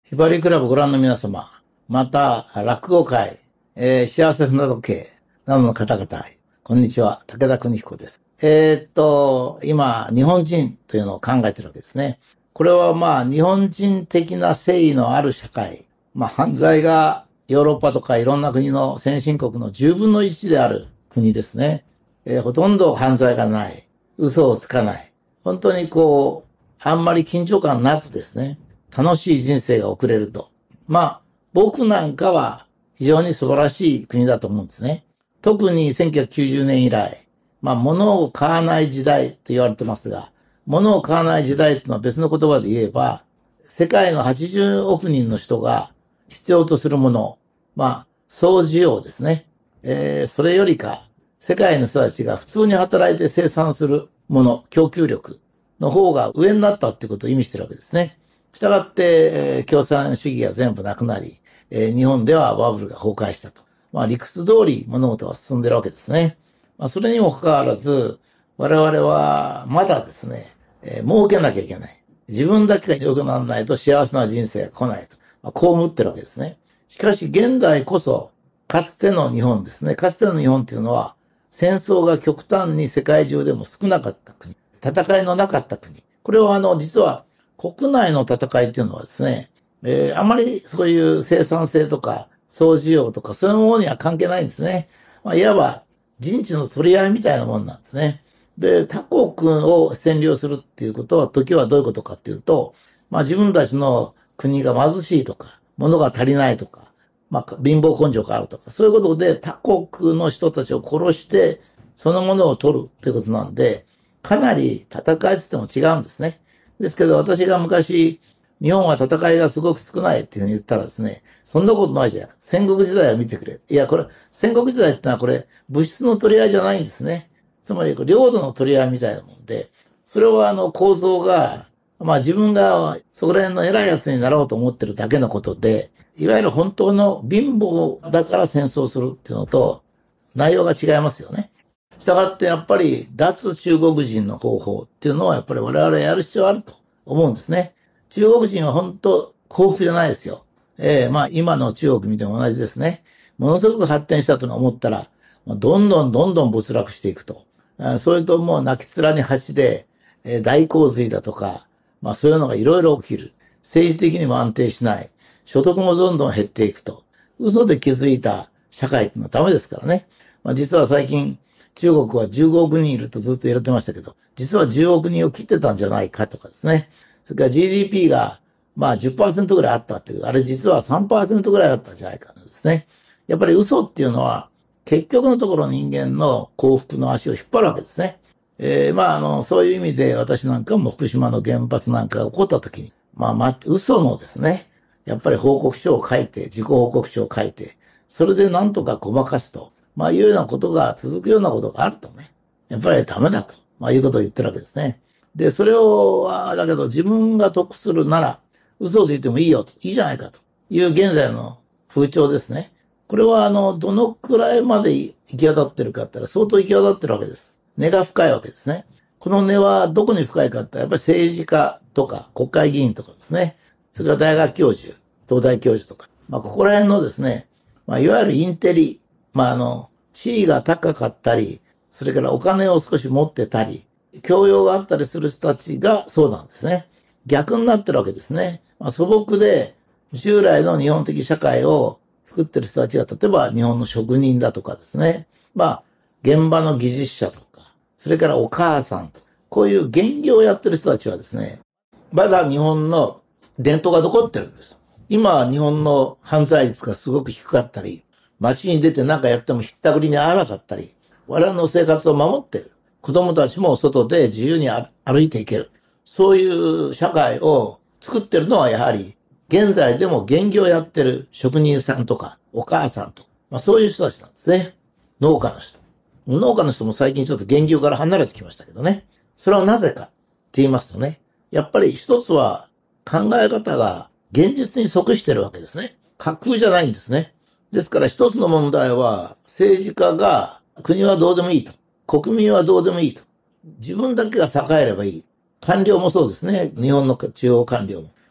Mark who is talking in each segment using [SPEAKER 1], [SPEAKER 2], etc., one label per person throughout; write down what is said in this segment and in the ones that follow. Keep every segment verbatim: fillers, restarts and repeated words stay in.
[SPEAKER 1] ひばりクラブご覧の皆様、また、落語会、えー、幸せ砂時計などの方々、こんにちは、武田邦彦です。えー、っと、今、日本人というのを考えているわけですね。これはまあ、日本人的な誠意のある社会、まあ、犯罪がヨーロッパとかいろんな国の先進国のじゅうぶんのいちである国ですね。えー、ほとんど犯罪がない、嘘をつかない、本当にこう、あんまり緊張感なくですね、楽しい人生が送れると。まあ、僕なんかは非常に素晴らしい国だと思うんですね。特にせんきゅうひゃくきゅうじゅうねん以来、まあ、物を買わない時代と言われてますが、物を買わない時代というのは別の言葉で言えば、世界のはちじゅうおく人の人が必要とするもの、まあ、総需要ですね。えー、それよりか、世界の人たちが普通に働いて生産するもの、供給力の方が上になったってことを意味しているわけですね。したがって、えー、共産主義が全部なくなり、えー、日本ではバブルが崩壊したと。まあ理屈通り物事は進んでるわけですね。まあそれにもかかわらず、我々はまだですね、えー、儲けなきゃいけない。自分だけが良くならないと幸せな人生が来ないと。まあ、被ってるわけですね。しかし現代こそ、かつての日本ですね。かつての日本っていうのは、戦争が極端に世界中でも少なかった国。戦いのなかった国。これはあの、実は国内の戦いっていうのはですね、えー、あまりそういう生産性とか、総需要とか、そういうものには関係ないんですね。まあ、いわば人知の取り合いみたいなもんなんですね。で、他国を占領するっていうことは、時はどういうことかっていうと、まあ自分たちの国が貧しいとか、物が足りないとか、まあ貧乏根性があるとか、そういうことで他国の人たちを殺して、そのものを取るっていうことなんで、かなり戦いつっても違うんですね。ですけど私が昔、日本は戦いがすごく少ないっていうふうに言ったらですね、そんなことないじゃん。戦国時代を見てくれ。いや、これ、戦国時代ってのはこれ、物質の取り合いじゃないんですね。つまり、領土の取り合いみたいなもんで、それはあの構造が、まあ自分がそこら辺の偉いやつになろうと思ってるだけのことで、いわゆる本当の貧乏だから戦争するっていうのと、内容が違いますよね。したがってやっぱり脱中国人の方法っていうのはやっぱり我々やる必要あると思うんですね。中国人は本当幸福じゃないですよ。ええー、まあ今の中国見ても同じですね。ものすごく発展したと思ったら、どんどんどんどん没落していくと。それともう泣き面に橋で、えー、大洪水だとか、まあそういうのがいろいろ起きる。政治的にも安定しない。所得もどんどん減っていくと。嘘で築いた社会ってのはダメですからね。まあ実は最近、中国はじゅうごおく人いるとずっと言われてましたけど、実はじゅうおく人を切ってたんじゃないかとかですね。それから ジーディーピー がまあ じゅっパーセント ぐらいあったっていう、あれ実は さんパーセント ぐらいだったんじゃないかですね。やっぱり嘘っていうのは、結局のところ人間の幸福の足を引っ張るわけですね。えー、まああの、そういう意味で私なんかも福島の原発なんかが起こった時に、まあまあ、嘘のですね、やっぱり報告書を書いて、自己報告書を書いて、それでなんとかごまかすと。まあいうようなことが続くようなことがあるとね、やっぱりダメだと、まあいうことを言ってるわけですね。で、それを、だけど自分が得するなら、嘘をついてもいいよと、いいじゃないかという現在の風潮ですね。これはあの、どのくらいまで行き渡ってるかって言ったら相当行き渡ってるわけです。根が深いわけですね。この根はどこに深いかって言ったらやっぱり政治家とか国会議員とかですね。それから大学教授、東大教授とか。まあここら辺のですね、まあいわゆるインテリ、まああの、地位が高かったり、それからお金を少し持ってたり、教養があったりする人たちがそうなんですね。逆になってるわけですね。まあ、素朴で従来の日本的社会を作ってる人たちが、例えば日本の職人だとかですね。まあ、現場の技術者とか、それからお母さんとか、こういう現業をやってる人たちはですね、まだ日本の伝統が残ってるんです。今、日本の犯罪率がすごく低かったり、街に出て何かやってもひったくりに遭わなかったり、我々の生活を守ってる。子供たちも外で自由に歩いていける。そういう社会を作ってるのはやはり、現在でも現業をやってる職人さんとか、お母さんとか、まあそういう人たちなんですね。農家の人。農家の人も最近ちょっと現業から離れてきましたけどね。それはなぜかって言いますとね、やっぱり一つは考え方が現実に即してるわけですね。架空じゃないんですね。ですから一つの問題は政治家が国はどうでもいいと。国民はどうでもいいと。自分だけが栄えればいい。官僚もそうですね。日本の中央官僚も。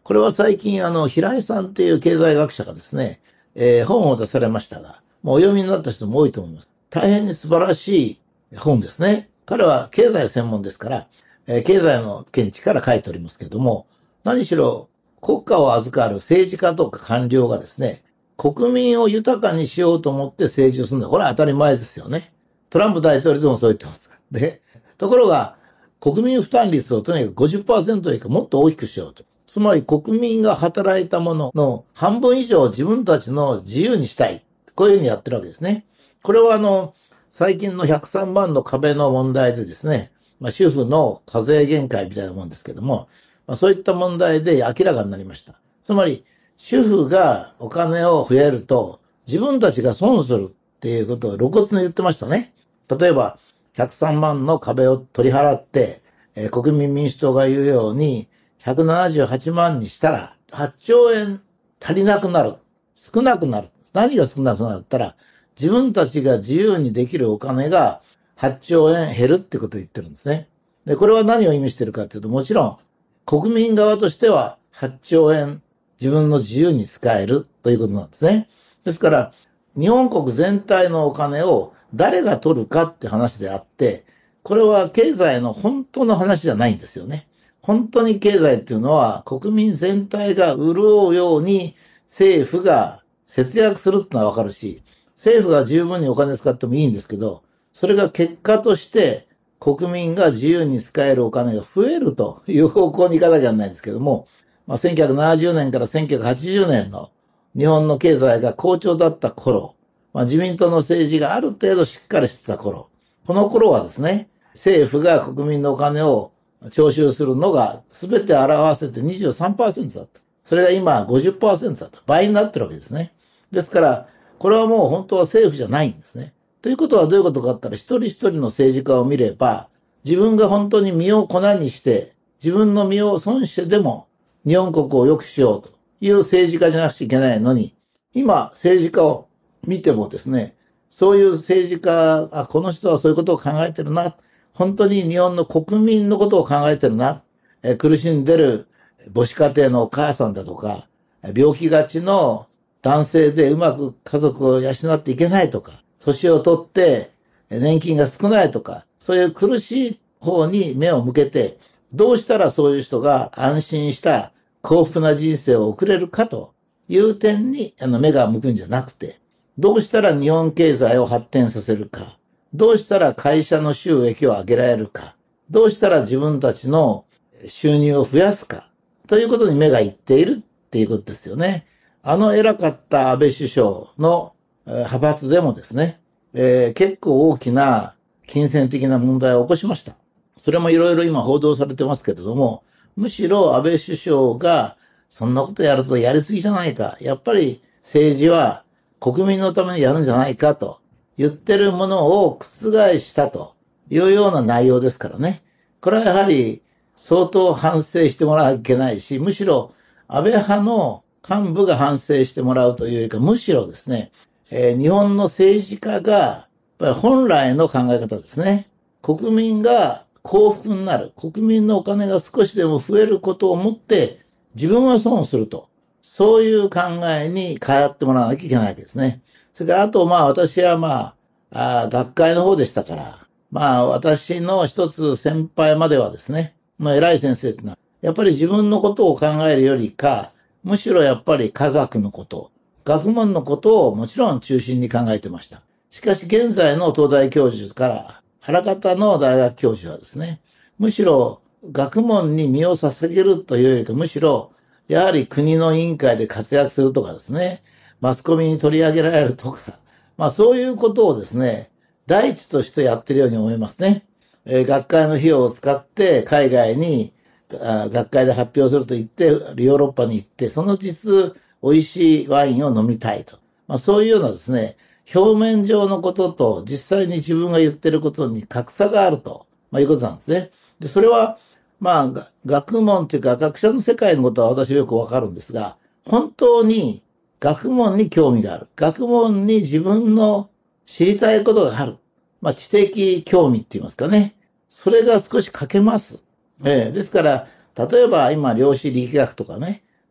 [SPEAKER 1] これは最近あの、平井さんっていう経済学者がですね、えー本を出されましたが、もうお読みになった人も多いと思います。大変に素晴らしい本ですね。彼は経済専門ですから、えー経済の見地から書いておりますけども、何しろ国家を預かる政治家とか官僚がですね、国民を豊かにしようと思って政治をするんだ。これは当たり前ですよね。トランプ大統領でもそう言ってます。で、ところが、国民負担率をとにかく ごじゅっパーセント 以下もっと大きくしようと。つまり国民が働いたものの半分以上を自分たちの自由にしたい。こういうふうにやってるわけですね。これはあの、最近のひゃくさんまんの壁の問題でですね、まあ、主婦の課税限界みたいなもんですけども、まあ、そういった問題で明らかになりました。つまり、主婦がお金を増えると、自分たちが損するっていうことを露骨に言ってましたね。例えば、ひゃくさんまんの壁を取り払って、えー国民民主党が言うように、ひゃくななじゅうはちまんにしたら、はっちょうえん足りなくなる。少なくなる。何が少なくなったら、自分たちが自由にできるお金がはっちょうえん減るってことを言ってるんですね。で、これは何を意味してるかというと、もちろん、国民側としてははっちょうえん自分の自由に使えるということなんですね。ですから、日本国全体のお金を誰が取るかって話であって、これは経済の本当の話じゃないんですよね。本当に経済っていうのは国民全体が潤うように政府が節約するってのはわかるし、政府が十分にお金使ってもいいんですけど、それが結果として国民が自由に使えるお金が増えるという方向に行かなきゃならないんですけども、まあ、せんきゅうひゃくななじゅうねんからせんきゅうひゃくはちじゅうねんの日本の経済が好調だった頃、まあ、自民党の政治がある程度しっかりしてた頃、この頃はですね、政府が国民のお金を徴収するのが全て表せて にじゅうさんパーセント だった。それが今 ごじゅっパーセント だった。倍になってるわけですね。ですから、これはもう本当は政府じゃないんですね。ということはどういうことかって言ったら、一人一人の政治家を見れば、自分が本当に身を粉にして、自分の身を損してでも、日本国を良くしようという政治家じゃなくちゃいけないのに、今、政治家を見てもですね、そういう政治家、あ、この人はそういうことを考えてるな。本当に日本の国民のことを考えてるな。え苦しんでる母子家庭のお母さんだとか、病気がちの男性でうまく家族を養っていけないとか、年を取って年金が少ないとか、そういう苦しい方に目を向けて、どうしたらそういう人が安心した幸福な人生を送れるかという点にあの目が向くんじゃなくて、どうしたら日本経済を発展させるか、どうしたら会社の収益を上げられるか、どうしたら自分たちの収入を増やすか、ということに目がいっているっていうことですよね。あの偉かった安倍首相のえー派閥でもですね、えー結構大きな金銭的な問題を起こしました。それもいろいろ今報道されてますけれども、むしろ安倍首相がそんなことやるとやりすぎじゃないか。やっぱり政治は国民のためにやるんじゃないかと言ってるものを覆したというような内容ですからね。これはやはり相当反省してもらわなきゃいけないし、むしろ安倍派の幹部が反省してもらうというよりか、むしろですね、えー日本の政治家がやっぱり本来の考え方ですね。国民が幸福になる。国民のお金が少しでも増えることをもって自分は損すると。そういう考えに変わってもらわなきゃいけないわけですね。それからあとまあ私はまあ、あー学会の方でしたから、まあ私の一つ先輩まではですね、まあ偉い先生ってのは、やっぱり自分のことを考えるよりか、むしろやっぱり科学のこと、学問のことをもちろん中心に考えてました。しかし現在の東大教授から、あらかたの大学教授はですね、むしろ学問に身を捧げるというよりか、むしろやはり国の委員会で活躍するとかですね、マスコミに取り上げられるとか、まあそういうことをですね、第一としてやってるように思いますね。えー学会の費用を使って海外にあ学会で発表すると言って、ヨーロッパに行って、その実、美味しいワインを飲みたいと。まあそういうようなですね、表面上のことと実際に自分が言ってることに格差があると、まあいうことなんですね。で、それは、まあ、が学問っていうか学者の世界のことは私はよくわかるんですが、本当に学問に興味がある。学問に自分の知りたいことがある。まあ知的興味って言いますかね。それが少し欠けます。ええ、ですから、例えば今量子力学とかね、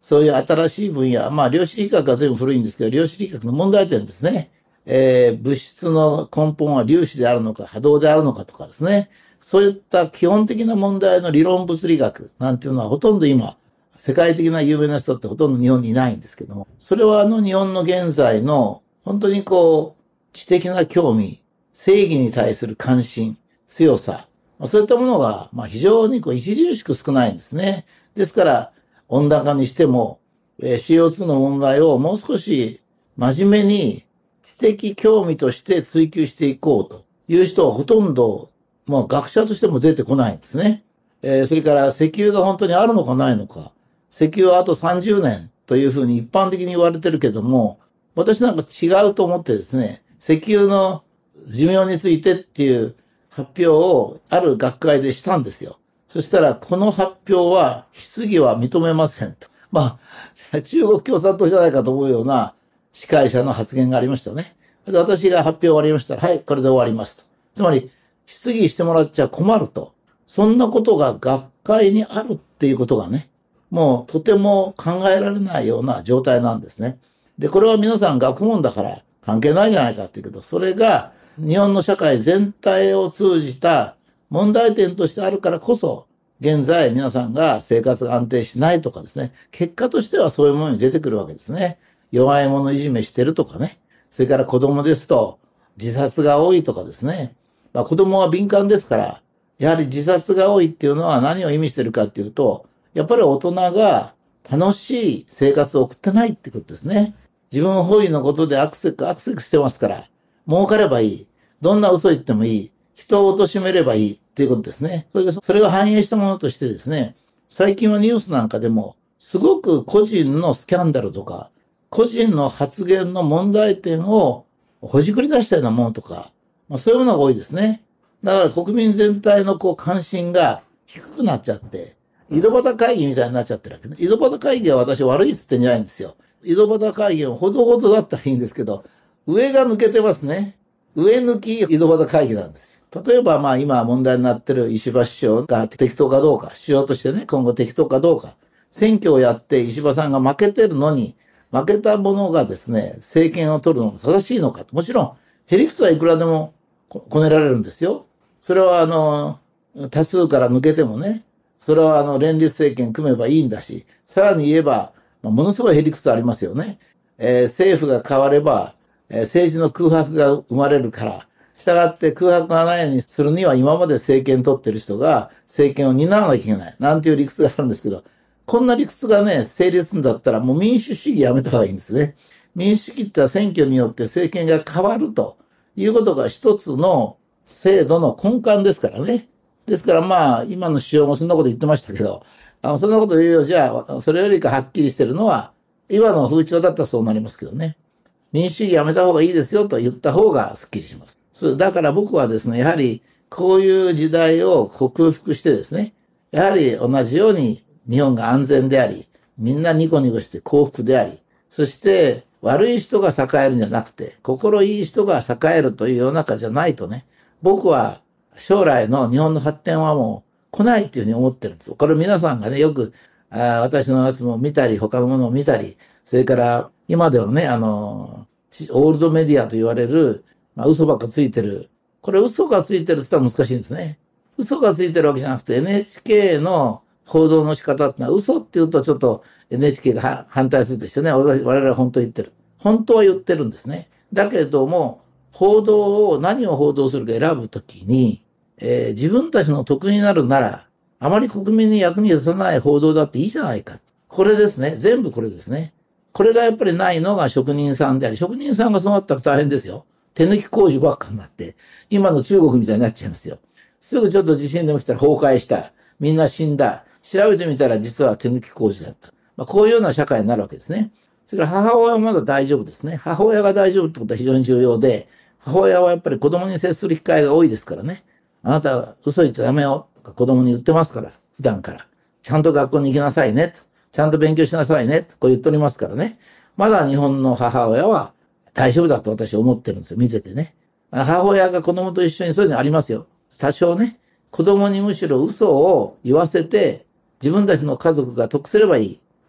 [SPEAKER 1] そういう新しい分野、まあ量子力学は全部古いんですけど、量子力学の問題点ですね。えー、物質の根本は粒子であるのか波動であるのかとかですね。そういった基本的な問題の理論物理学なんていうのはほとんど今、世界的な有名な人ってほとんど日本にいないんですけども、それはあの日本の現在の本当にこう、知的な興味、正義に対する関心、強さ、そういったものがまあ非常にこう著しく少ないんですね。ですから、温暖化にしても、えー、シーオーツー の問題をもう少し真面目に知的興味として追求していこうという人はほとんど、もう学者としても出てこないんですね。えー、それから石油が本当にあるのかないのか。石油はあとさんじゅうねんというふうに一般的に言われてるけども、私なんか違うと思ってですね、石油の寿命についてっていう発表をある学会でしたんですよ。そしたら、この発表は質疑は認めませんと。まあ、中国共産党じゃないかと思うような司会者の発言がありましたね。で、私が発表終わりましたら、はい、これで終わりますと。つまり、質疑してもらっちゃ困ると。そんなことが学会にあるっていうことがね、もうとても考えられないような状態なんですね。で、これは皆さん学問だから関係ないじゃないかっていうけど、それが日本の社会全体を通じた問題点としてあるからこそ、現在皆さんが生活が安定しないとかですね、結果としてはそういうものに出てくるわけですね。弱い者いじめしてるとかね、それから子供ですと自殺が多いとかですね、まあ子供は敏感ですから、やはり自殺が多いっていうのは何を意味してるかっていうと、やっぱり大人が楽しい生活を送ってないってことですね。自分本位のことでアクセク、アクセクしてますから、儲かればいい。どんな嘘言ってもいい。人を貶めればいいっていうことですね。それで、それが反映したものとしてですね、最近はニュースなんかでも、すごく個人のスキャンダルとか、個人の発言の問題点をほじくり出したようなものとか、まあ、そういうものが多いですね。だから国民全体のこう関心が低くなっちゃって、井戸端会議みたいになっちゃってるわけですね。井戸端会議は私悪いっつってんじゃないんですよ。井戸端会議はほどほどだったらいいんですけど、上が抜けてますね。上抜き井戸端会議なんです。例えばまあ今問題になってる石破首相が適当かどうか、首相としてね、今後適当かどうか、選挙をやって石破さんが負けてるのに、負けた者がですね、政権を取るのが正しいのか。もちろん、へりくつはいくらでもこねられるんですよ。それはあの、多数から抜けてもね、それはあの、連立政権組めばいいんだし、さらに言えば、まあ、ものすごいへりくつありますよね。えー、政府が変われば、えー、政治の空白が生まれるから、したがって空白がないようにするには今まで政権取ってる人が政権を担わなきゃいけない。なんていう理屈があるんですけど、こんな理屈がね、成立するんだったらもう民主主義やめた方がいいんですね。民主主義ってのは選挙によって政権が変わるということが一つの制度の根幹ですからね。ですからまあ、今の首相もそんなこと言ってましたけど、あのそんなこと言うよじゃあ、それよりかはっきりしてるのは、今の風潮だったらそうなりますけどね。民主主義やめた方がいいですよと言った方がスッキリします。だから僕はですね、やはりこういう時代を克服してですね、やはり同じように日本が安全であり、みんなニコニコして幸福であり、そして悪い人が栄えるんじゃなくて、心いい人が栄えるという世の中じゃないとね、僕は将来の日本の発展はもう来ないっていうふうに思ってるんですよ。これ皆さんがね、よくあ私のやつも見たり、他のものを見たり、それから今ではね、あの、オールドメディアと言われる、まあ、嘘ばっかついてる。これ嘘がついてるって言ったら難しいんですね。嘘がついてるわけじゃなくて エヌエイチケー の報道の仕方ってのは嘘って言うとちょっと エヌエイチケー が反対するでしょうね。我々は本当に言ってる。本当は言ってるんですね。だけれども、報道を何を報道するか選ぶときに、えー、自分たちの得になるなら、あまり国民に役に立たない報道だっていいじゃないか。これですね。全部これですね。これがやっぱりないのが職人さんであり、職人さんがそうなったら大変ですよ。手抜き工事ばっかになって、今の中国みたいになっちゃいますよ。すぐちょっと地震でも来たら崩壊した。みんな死んだ。調べてみたら実は手抜き工事だった。まあ、こういうような社会になるわけですね。それから母親はまだ大丈夫ですね。母親が大丈夫ってことは非常に重要で、母親はやっぱり子供に接する機会が多いですからね。あなたは嘘言っちゃダメよとか子供に言ってますから、普段から。ちゃんと学校に行きなさいねと。ちゃんと勉強しなさいねとこう言っておりますからね。まだ日本の母親は大丈夫だと私は思ってるんですよ。見ててね。母親が子供と一緒にそういうのありますよ。多少ね。子供にむしろ嘘を言わせて自分たちの家族が得すればいい。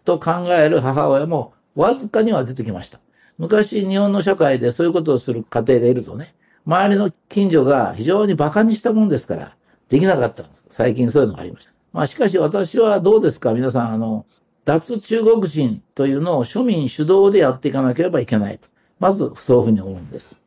[SPEAKER 1] と考える母親もわずかには出てきました。昔日本の社会でそういうことをする家庭がいるとね、周りの近所が非常に馬鹿にしたもんですから、できなかったんです。最近そういうのがありました。まあしかし私はどうですか皆さん、あの、脱中国人というのを庶民主導でやっていかなければいけないと。まずそういうふうに思うんです。